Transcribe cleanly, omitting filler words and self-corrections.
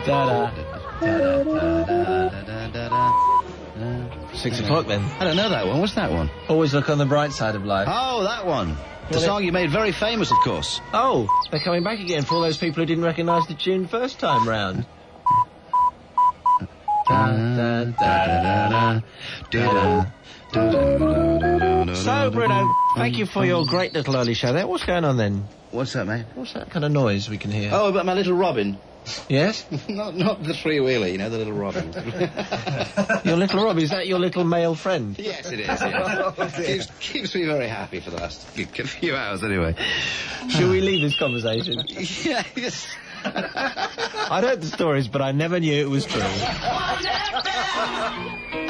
6 o'clock then. I don't know that one. What's that one? Always look on the bright side of life. Oh, that one. The song you made very famous, of course. Oh, they're coming back again for all those people who didn't recognise the tune first time round. So, Bruno, thank you for your great little early show there. What's going on then? What's that, mate? What's that kind of noise we can hear? Oh, about my little robin. Yes? not the three-wheeler, you know, the little robin. Your little Rob, is that your little male friend? Yes, it is, yes. keeps me very happy for the last few hours, anyway. Shall we leave this conversation? Yes. I'd heard the stories, but I never knew it was true.